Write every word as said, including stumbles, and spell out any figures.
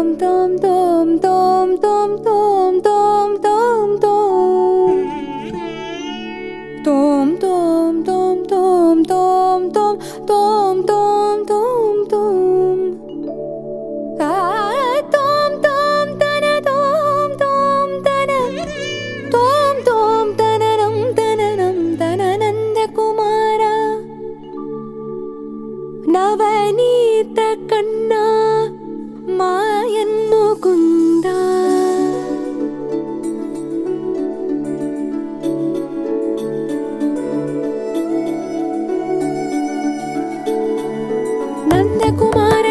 tom tom tom tom tom tom tom tom tom tom tom tom tom tom tom tom tom ah tom tom tana tom tom tana tom tom tananam tananam tanananda kumara Navaneetha Kanna Mayan Mukunda நந்தகுமார